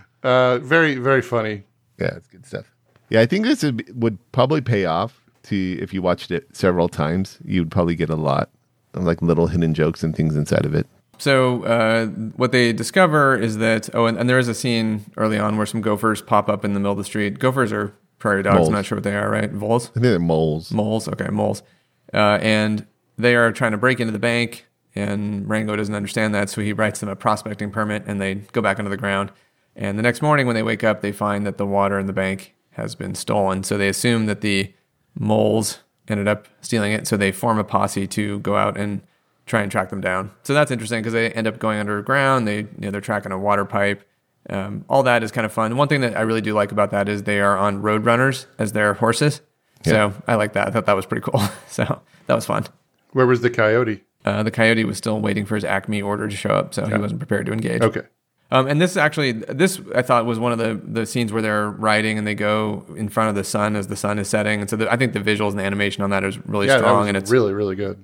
Uh, very very funny. Yeah, it's good stuff. Yeah, I think this would, be- would probably pay off to if you watched it several times. You'd probably get a lot of like little hidden jokes and things inside of it. So uh, what they discover is that, oh, and, and there is a scene early on where some gophers pop up in the middle of the street. Gophers are prairie dogs. Moles. I'm not sure what they are, right? Voles? I think they're moles. Moles. Okay, moles. Uh, and they are trying to break into the bank, and Rango doesn't understand that, so he writes them a prospecting permit, and they go back under the ground. And the next morning when they wake up, they find that the water in the bank has been stolen. So they assume that the moles ended up stealing it, so they form a posse to go out and try and track them down. So that's interesting because they end up going underground. They, you know, they're tracking a water pipe. Um, all that is kind of fun. One thing that I really do like about that is they are on road runners as their horses. Yeah. So I like that. I thought that was pretty cool. So that was fun. Where was the coyote? Uh, the coyote was still waiting for his Acme order to show up, so he wasn't prepared to engage. Okay. Um, and this actually, this I thought was one of the, the scenes where they're riding and they go in front of the sun as the sun is setting. And so the, I think the visuals and the animation on that is really Yeah, that strong, was and it's really really good.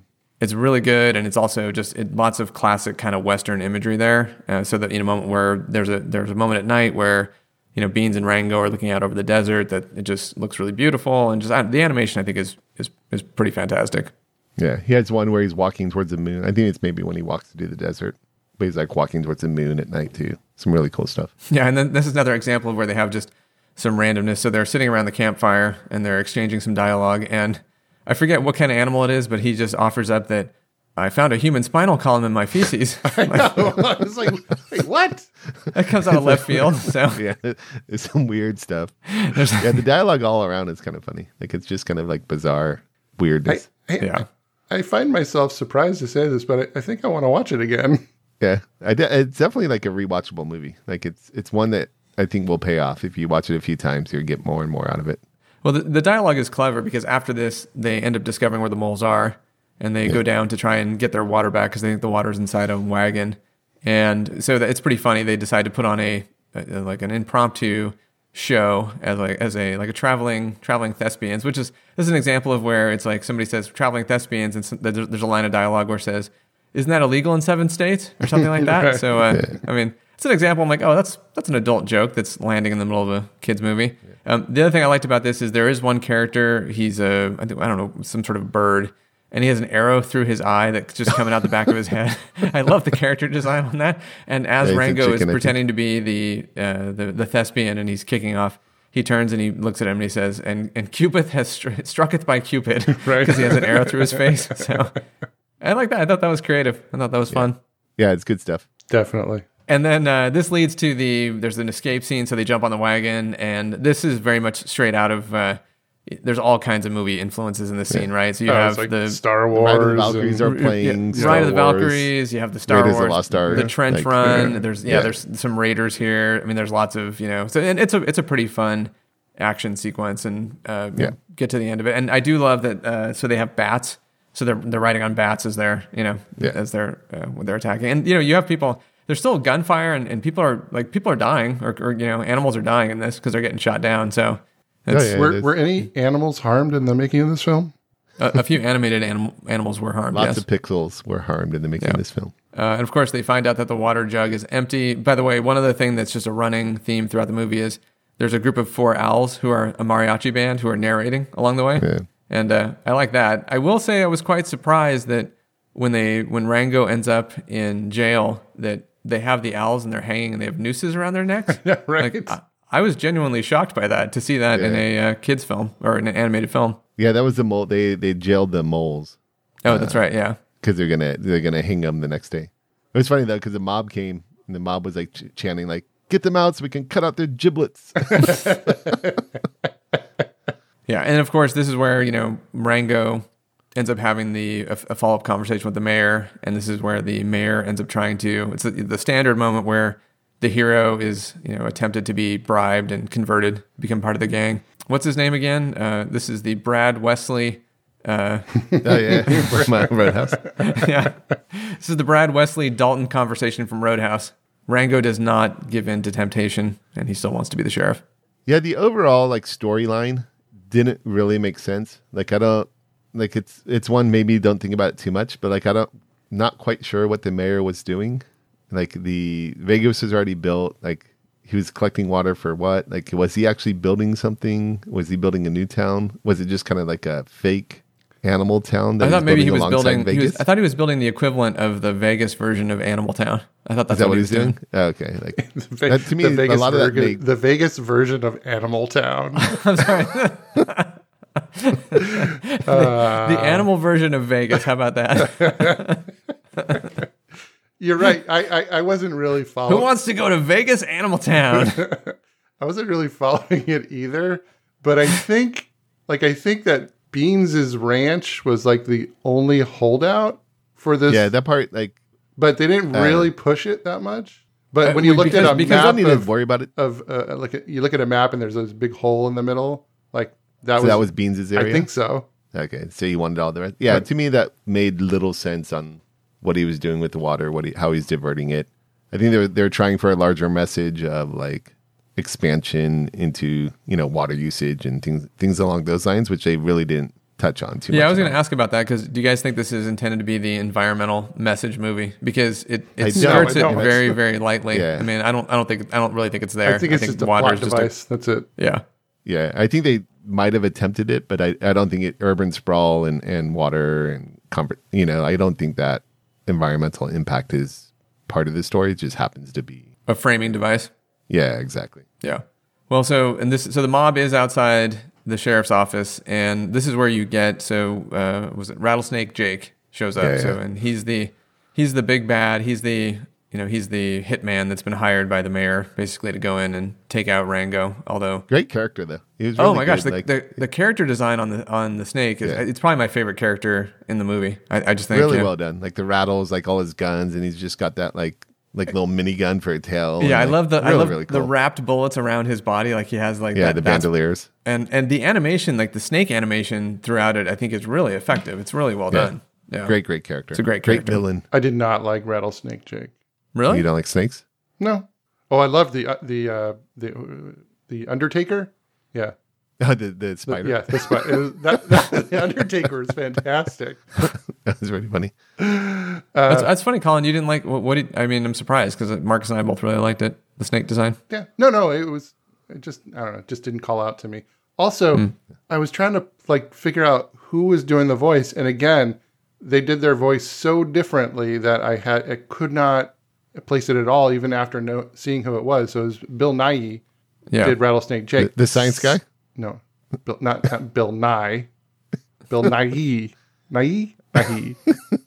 it's really good, and it's also just it, lots of classic kind of Western imagery there. Uh, so that in a moment where there's a there's a moment at night where you know Beans and Rango are looking out over the desert, that it just looks really beautiful, and just uh, the animation I think is is is pretty fantastic. Yeah, he has one where he's walking towards the moon. I think it's maybe when he walks through the desert, but he's like walking towards the moon at night too. Some really cool stuff. Yeah, and then this is another example of where they have just some randomness. So they're sitting around the campfire and they're exchanging some dialogue, and I forget what kind of animal it is, but he just offers up that I found a human spinal column in my feces. I know. I was like, wait, what? That comes out of left field. So Yeah, there's some weird stuff. Yeah, the dialogue all around is kind of funny. Like it's just kind of like bizarre weirdness. I, I, yeah. I find myself surprised to say this, but I, I think I want to watch it again. Yeah, I de- it's definitely like a rewatchable movie. Like it's it's one that I think will pay off if you watch it a few times. You'll get more and more out of it. Well, the, the dialogue is clever because after this, they end up discovering where the moles are, and they yeah. go down to try and get their water back because they think the water's inside a wagon. And so that, it's pretty funny. They decide to put on a, a like an impromptu show as like as a like a traveling traveling thespians, which is this is an example of where it's like somebody says traveling thespians, and there's, there's a line of dialogue where it says, "Isn't that illegal in seven states?" or something like that. Right. So uh, I mean, it's an example. I'm like, oh, that's that's an adult joke that's landing in the middle of a kids movie. Yeah. Um, the other thing I liked about this is there is one character. He's a I, think, I don't know some sort of bird, and he has an arrow through his eye that's just coming out the back of his head. I love the character design on that. And as yeah, Rango is chicken, pretending to be the, uh, the the thespian and he's kicking off, he turns and he looks at him and he says, "And and Cupid has str- strucketh by Cupid," right? Because he has an arrow through his face. So I like that. I thought that was creative. I thought that was yeah. fun. Yeah, it's good stuff. Definitely. And then uh, this leads to the, there's an escape scene, so they jump on the wagon, and this is very much straight out of, uh, there's all kinds of movie influences in this scene, yeah. right? So you oh, have like the Star Wars. Ride of the Valkyries and, are playing. Yeah, Star Ride of the Wars, Valkyries, you have the Star Raiders Wars, of the Lost Ark, the Trench like, Run, yeah. there's, yeah, yeah, there's some Raiders here. I mean, there's lots of, you know, so and it's a, it's a pretty fun action sequence, and uh, yeah. get to the end of it. And I do love that, uh, so they have bats, so they're, they're riding on bats as they're, you know, yeah. as they're, uh, when they're attacking. And, you know, you have people, there's still gunfire, and, and people are like people are dying, or, or you know, animals are dying in this because they're getting shot down. So, Oh, yeah, were, were any animals harmed in the making of this film? a, a few animated anim- animals were harmed. Lots yes. of pixels were harmed in the making Yeah. of this film. Uh, and of course, they find out that the water jug is empty. By the way, one other thing that's just a running theme throughout the movie is there's a group of four owls who are a mariachi band who are narrating along the way, Yeah. and uh, I like that. I will say I was quite surprised that when they when Rango ends up in jail, that they have the owls and they're hanging and they have nooses around their necks. Yeah, right. Like, I, I was genuinely shocked by that, to see that in Yeah. a uh, kids film or in an animated film. Yeah, that was the mole. They they jailed the moles Oh, that's right. Yeah. because they're gonna they're gonna hang them the next day. It was funny though because the mob came and the mob was like ch- chanting like, "Get them out so we can cut out their giblets." Yeah, and of course, this is where, you know, Rango ends up having the a, a follow-up conversation with the mayor, and this is where the mayor ends up trying to, it's the, the standard moment where the hero is, you know, attempted to be bribed and converted, become part of the gang. What's his name again? Uh, this is the Brad Wesley. Uh, Oh yeah, my Roadhouse. yeah, this is the Brad Wesley Dalton conversation from Roadhouse. Rango does not give in to temptation, and he still wants to be the sheriff. Yeah, the overall like storyline didn't really make sense. Like I don't like it's it's one maybe don't think about it too much, but like I don't not quite sure what the mayor was doing. Like the Vegas was already built. Like he was collecting water for what? Like was he actually building something? Was he building a new town? Was it just kind of like a fake animal town? That I thought maybe he was alongside building. He Vegas? was, I thought he was building the equivalent of the Vegas version of Animal Town. I thought that's Is that what what he he's was doing. doing? Oh, okay, like The, Ve- that, to me, the a Vegas lot of that version, make, the Vegas version of Animal Town. I'm sorry. The animal version of Vegas. How about that? You're right. I, I, I wasn't really Who following. wants to go to Vegas Animal Town? I wasn't really following it either. But I think, like, I think that Beans' ranch was like the only holdout for this. yeah, that part like but they didn't uh, really push it that much. But Uh, when you looked because- at a because I map don't need to of, worry about it. of uh, like you look at a map and there's this big hole in the middle, like that So was that was Beans' area. I think so. Okay, so you wanted all the rest. Yeah, Right. to me that made little sense on what he was doing with the water, what he, how he's diverting it. I think they're they're trying for a larger message of like expansion into you know water usage and things things along those lines, which they really didn't touch on too Yeah, much. I was going at to all. ask about that because do you guys think this is intended to be the environmental message movie? Because it, I it don't. starts I it don't. very very lightly. Yeah. I mean, I don't I don't think I don't really think it's there. I think it's just a plot device. That's it. yeah. Yeah, I think they might have attempted it, but I, I don't think it urban sprawl and, and water and comfort. You know, I don't think that environmental impact is part of the story. It just happens to be. A framing device. Yeah, exactly. Yeah. Well, so and this so the mob is outside the sheriff's office, and this is where you get so uh, was it Rattlesnake Jake shows up. Yeah, So yeah. and he's the he's the big bad. He's the you know he's the hitman that's been hired by the mayor basically to go in and take out Rango. Although Great character though. He was really oh my gosh, good. the, like, the the character design on the on the snake is Yeah. it's probably my favorite character in the movie. I, I just think really you know, well done. Like the rattles, like all his guns, and he's just got that like like little minigun for a tail. Yeah, I and, like, love the I really, love really the cool. wrapped bullets around his body. Like he has like Yeah, that, the that's- bandoliers. and and the animation, like the snake animation throughout it, I think is really effective. It's really well Yeah. done. Yeah, Great, great character. It's a great great character. villain. I did not like Rattlesnake Jake. Really? You don't like snakes? No. Oh, I love the uh, the uh, the uh, the Undertaker. Yeah. Oh, the the The- spider. yeah. The, spi- it was, that, that, the Undertaker is fantastic. That was really funny. that's, that's funny, Colin. You didn't like what? what did, I mean, I'm surprised because Marcus and I both really liked it. The snake design. Yeah. No, no, it was it just I don't know, it just didn't call out to me. Also, I was trying to like figure out who was doing the voice, and again, they did their voice so differently that I had I could not place it at all, even after no, seeing who it was. So it was Bill Nighy Yeah. did Rattlesnake The, Jake. the science guy. No, Bill, not, not Bill Nye. Bill Nighy. Nighy? Nighy.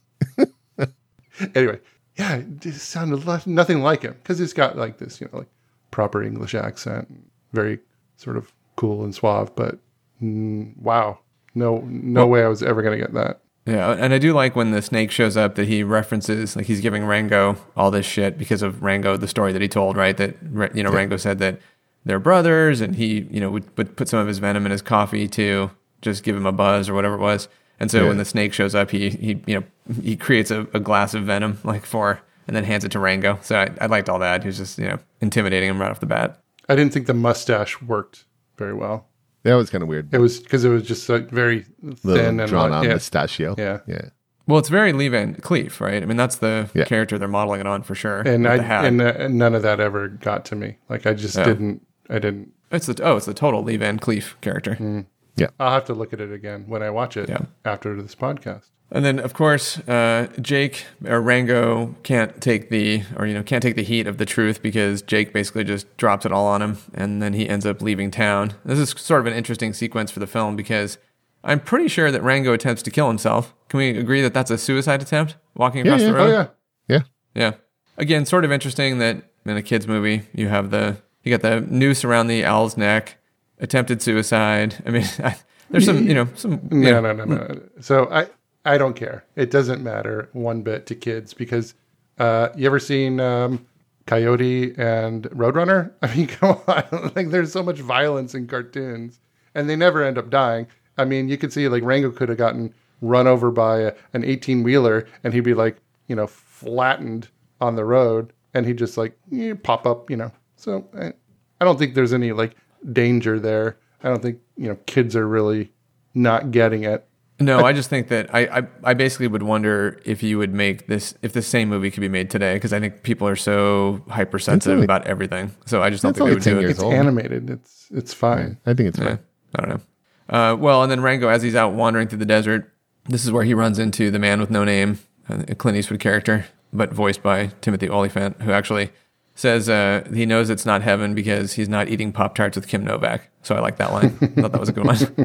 Anyway, yeah, it just sounded lo- nothing like him because he's got like this, you know, like proper English accent, very sort of cool and suave. But mm, wow, no, no way I was ever gonna get that. Yeah, and I do like when the snake shows up that he references, like he's giving Rango all this shit because of Rango, the story that he told, right? That, you know, Rango said that they're brothers and he, you know, would, would put some of his venom in his coffee to just give him a buzz or whatever it was. And so Yeah. when the snake shows up, he, he you know, he creates a, a glass of venom like for, and then hands it to Rango. So I, I liked all that. He was just, you know, intimidating him right off the bat. I didn't think the mustache worked very well. That was kind of weird. It was because it was just like very Little thin and drawn like, on yeah. mustachio. Yeah. Yeah. Well, it's very Lee Van Cleef, right? I mean, that's the Yeah. character they're modeling it on for sure. and with I the hat. and, uh, and none of that ever got to me. Like I just Yeah. didn't. I didn't. It's the, oh, it's the total Lee Van Cleef character. I'll have to look at it again when I watch it Yeah. after this podcast. And then, of course, uh, Jake or Rango can't take the, or you know, can't take the heat of the truth because Jake basically just drops it all on him, and then he ends up leaving town. This is sort of an interesting sequence for the film because I'm pretty sure that Rango attempts to kill himself. Can we agree that that's a suicide attempt? Walking across yeah. the road. Oh yeah, Yeah. Yeah. Again, sort of interesting that in a kids movie you have the you got the noose around the owl's neck, attempted suicide. I mean, I, there's some you know some you no, know, no, no, no. So I, I don't care. It doesn't matter one bit to kids because uh, you ever seen um, Coyote and Roadrunner? I mean, come on, like there's so much violence in cartoons, and they never end up dying. I mean, you could see like Rango could have gotten run over by a, an eighteen wheeler, and he'd be like, you know, flattened on the road, and he'd just like eh, pop up, you know. So I, I don't think there's any like danger there. I don't think you know kids are really not getting it. No, I just think that I, I, I basically would wonder if you would make this, if the same movie could be made today, because I think people are so hypersensitive only- about everything. So I just don't That's think they only would ten do it. years It's old. animated. It's it's fine. I think it's Yeah, fine. I don't know. Uh, well, and then Rango, as he's out wandering through the desert, this is where he runs into the man with no name, a Clint Eastwood character, but voiced by Timothy Olyphant, who actually says uh, he knows it's not heaven because he's not eating Pop-Tarts with Kim Novak. So I like that line. I thought that was a good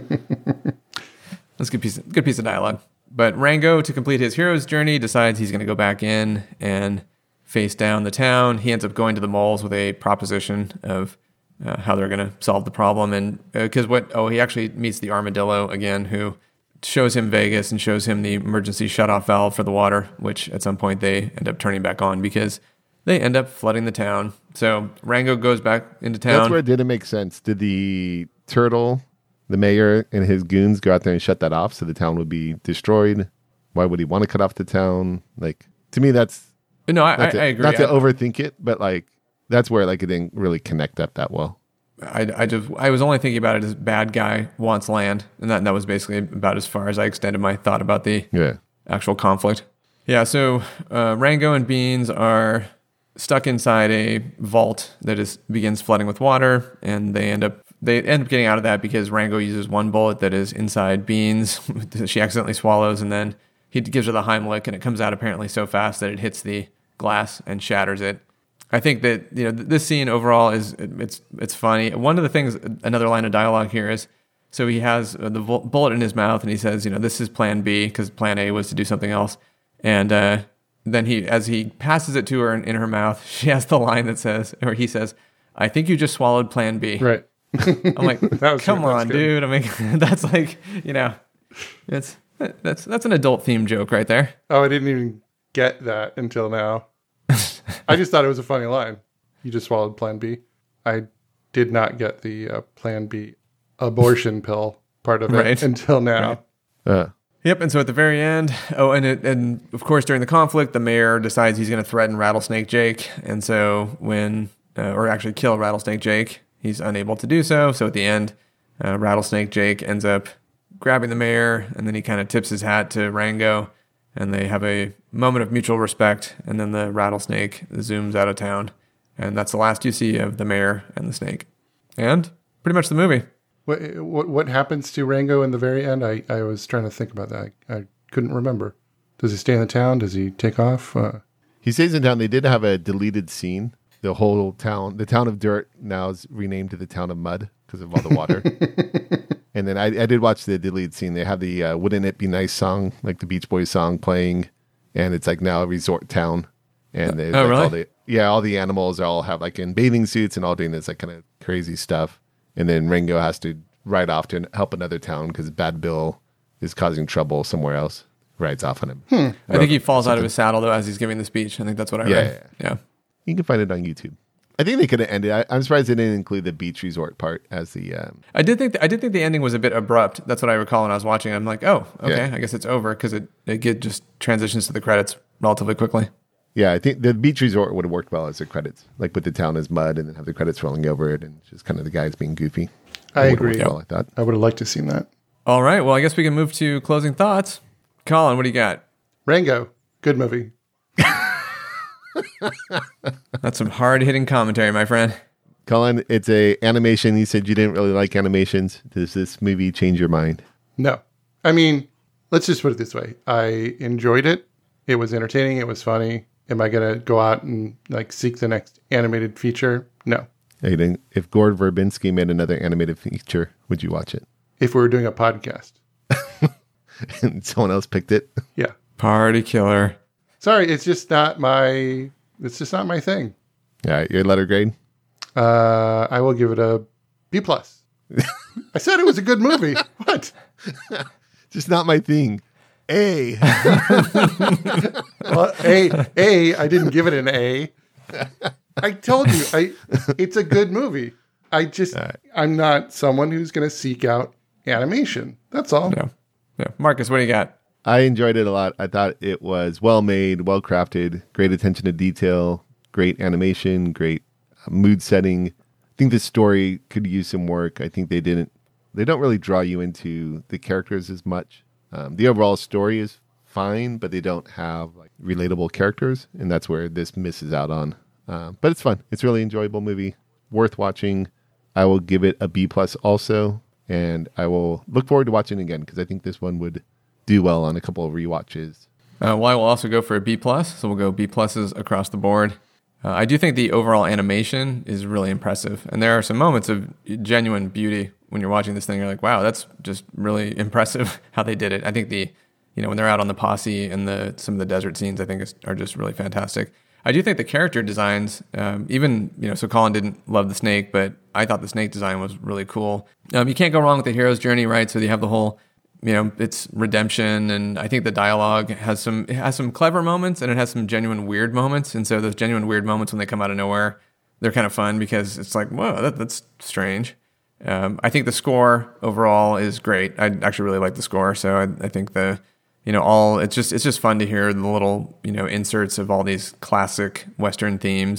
one. That's a good piece, of, good piece of dialogue. But Rango, to complete his hero's journey, decides he's going to go back in and face down the town. He ends up going to the moles with a proposition of uh, how they're going to solve the problem. And because uh, what, oh, he actually meets the armadillo again, who shows him Vegas and shows him the emergency shutoff valve for the water, which at some point they end up turning back on because they end up flooding the town. So Rango goes back into town. That's where it didn't make sense. Did the turtle, the mayor, and his goons go out there and shut that off so the town would be destroyed? Why would he want to cut off the town? Like, to me, that's no, I, I, not to, I agree. not to I- overthink it, but like that's where like it didn't really connect up that well. I, I just I was only thinking about it as bad guy wants land, and that that was basically about as far as I extended my thought about the Yeah. actual conflict. Yeah, so uh, Rango and Beans are stuck inside a vault that is begins flooding with water, and they end up they end up getting out of that because Rango uses one bullet that is inside Beans that she accidentally swallows, and then he gives her the Heimlich, and it comes out apparently so fast that it hits the glass and shatters it. I think that, you know, this scene overall is, it's it's funny. One of the things, another line of dialogue here is, so he has the bullet in his mouth and he says, you know, this is plan B because plan A was to do something else. And uh, then he, as he passes it to her in, in her mouth, she has the line that says, or he says, I think you just swallowed plan B. Right. I'm like, That was come good. That was on, good. dude. I mean, that's like, you know, it's, that's, that's an adult theme joke right there. Oh, I didn't even get that until now. I just thought it was a funny line. You just swallowed Plan B. I did not get the uh, Plan B abortion pill part of it Right. until now. Right. Uh, Yep, and so at the very end, oh, and it, and of course during the conflict, the mayor decides he's going to threaten Rattlesnake Jake, and so when, uh, or actually kill Rattlesnake Jake, he's unable to do so. So at the end, uh, Rattlesnake Jake ends up grabbing the mayor, and then he kind of tips his hat to Rango, and they have a moment of mutual respect, and then the rattlesnake zooms out of town, and that's the last you see of the mayor and the snake, and pretty much the movie. What, what what happens to Rango in the very end? I, I was trying to think about that. I, I couldn't remember. Does he stay in the town? Does he take off? Uh, he stays in town. They did have a deleted scene. The whole town, the town of dirt, now is renamed to the town of mud because of all the water. And then I, I did watch the deleted scene. They have the uh, "Wouldn't It Be Nice" song, like the Beach Boys song, playing, and it's like now a resort town. And there's Oh, like really? all the yeah, all the animals all have like in bathing suits and all doing this like kind of crazy stuff. And then Rango has to ride off to help another town because Bad Bill is causing trouble somewhere else. Rides off on him. I think he falls out of his saddle though as he's giving the speech. I think that's what I Yeah, read. yeah, Yeah. You can find it on YouTube. I think they could have ended. I, I'm surprised they didn't include the beach resort part as the. Um, I did think I did think the ending was a bit abrupt. That's what I recall when I was watching. I'm like, oh, okay, Yeah. I guess it's over because it it get, just transitions to the credits relatively quickly. yeah, I think the beach resort would have worked well as the credits, like put the town as mud and then have the credits rolling over it, and just kind of the guys being goofy. I It would've agree. worked Well, I thought. I would have liked to have seen that. All right, well, I guess we can move to closing thoughts. Colin, what do you got? Rango, good movie. That's some hard hitting commentary, my friend. Colin, it's a animation. You said you didn't really like animations. Does this movie change your mind? No. I mean, let's just put it this way. I enjoyed it. It was entertaining. It was funny. Am I going to go out and like seek the next animated feature? No. Hey, then if Gord Verbinski made another animated feature, would you watch it? If we were doing a podcast. And someone else picked it. Yeah. Party killer. Sorry, it's just not my it's just not my thing. All right, your letter grade. Uh, I will give it a B plus. I said it was a good movie. What? Just not my thing. A. Well, A A I didn't give it an A. I told you, I it's a good movie. I just right. I'm not someone who's going to seek out animation. That's all. No. No. Marcus, what do you got? I enjoyed it a lot. I thought it was well made, well crafted, great attention to detail, great animation, great uh, mood setting. I think the story could use some work. I think they didn't, they don't really draw you into the characters as much. Um, the overall story is fine, but they don't have like relatable characters, and that's where this misses out on. Uh, but it's fun. It's a really enjoyable movie, worth watching. I will give it a B plus also, and I will look forward to watching it again because I think this one would do well on a couple of rewatches. Uh, well, I will also go for a B plus, so we'll go B pluses across the board. Uh, I do think the overall animation is really impressive, and there are some moments of genuine beauty when you're watching this thing. You're like, wow, that's just really impressive how they did it. I think the, you know, when they're out on the posse and the some of the desert scenes, I think is, are just really fantastic. I do think the character designs, um, even, you know, so Colin didn't love the snake, but I thought the snake design was really cool. Um, you can't go wrong with the hero's journey, right? So you have the whole, you know, it's redemption, and I think the dialogue has some it has some clever moments, and it has some genuine weird moments. And so those genuine weird moments when they come out of nowhere, they're kind of fun because it's like, whoa, that, that's strange. Um, I think the score overall is great. I actually really like the score, so I, I think the, you know, all it's just it's just fun to hear the little, you know, inserts of all these classic Western themes.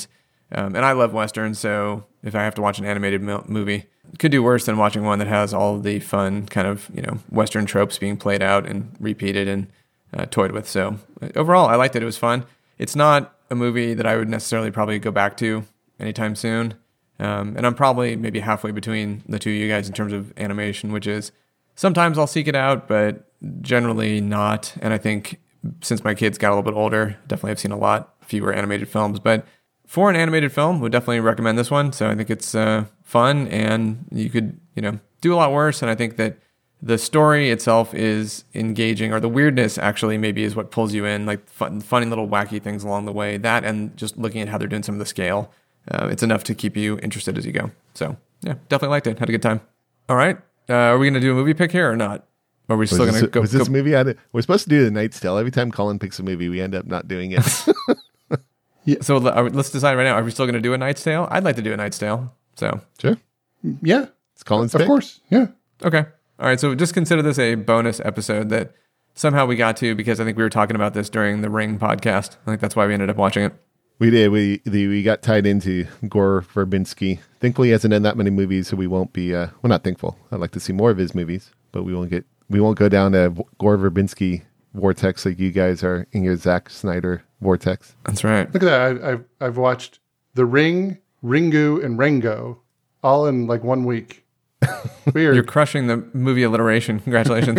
Um, and I love Westerns, so if I have to watch an animated mo- movie, it could do worse than watching one that has all of the fun kind of, you know, Western tropes being played out and repeated and uh, toyed with. So overall, I liked it. It was fun. It's not a movie that I would necessarily probably go back to anytime soon. Um, and I'm probably maybe halfway between the two of you guys in terms of animation, which is sometimes I'll seek it out, but generally not. And I think since my kids got a little bit older, definitely have seen a lot fewer animated films. But for an animated film, would definitely recommend this one. So I think it's uh, fun, and you could, you know, do a lot worse. And I think that the story itself is engaging, or the weirdness actually maybe is what pulls you in, like fun, funny little wacky things along the way. That and just looking at how they're doing some of the scale, uh, it's enough to keep you interested as you go. So yeah, definitely liked it. Had a good time. All right, uh, are we going to do a movie pick here or not? Or are we still going to go? Was this go, movie? Out of, we're supposed to do The Night's Tale. Every time Colin picks a movie, we end up not doing it. So let's decide right now. Are we still going to do A Knight's Tale? I'd like to do A Knight's Tale. So Sure. Yeah. It's Colin's Of pick. course. Yeah. okay. All right, so just consider this a bonus episode that somehow we got to because I think we were talking about this during the Ring podcast. I think that's why we ended up watching it. We did. We the, we got tied into Gore Verbinski. Thankfully, he hasn't done that many movies, so we won't be. Uh, well, not thankful. I'd like to see more of his movies, but we won't get. We won't go down a Gore Verbinski vortex like you guys are in your Zack Snyder vortex. That's right. Look at that. I, I've, I've watched The Ring, Ringu, and Rango all in like one week. Weird. You're crushing the movie alliteration. Congratulations.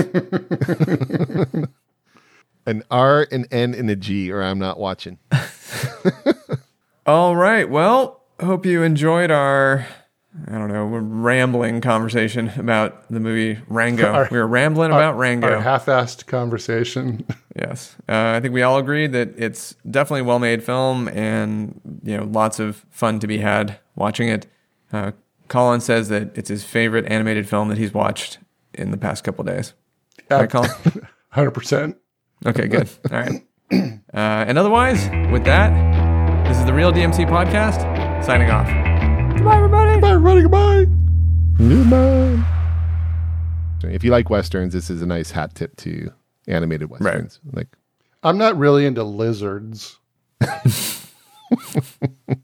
An R, an N, and a G, or I'm not watching. All right. Well, hope you enjoyed our, I don't know, rambling conversation about the movie Rango. Our- we were rambling about Rango. Our half-assed conversation. Yes. Uh, I think we all agreed that it's definitely a well-made film and, you know, lots of fun to be had watching it. Uh, Colin says that it's his favorite animated film that he's watched in the past couple of days. Right, Colin? one hundred percent. Okay, good. All right. Uh, and otherwise, with that, this is the Real D M C Podcast, signing off. Goodbye, everybody. Bye, everybody. Goodbye. Goodbye. If you like Westerns, this is a nice hat tip to animated Westerns. Like, I'm not really into lizards.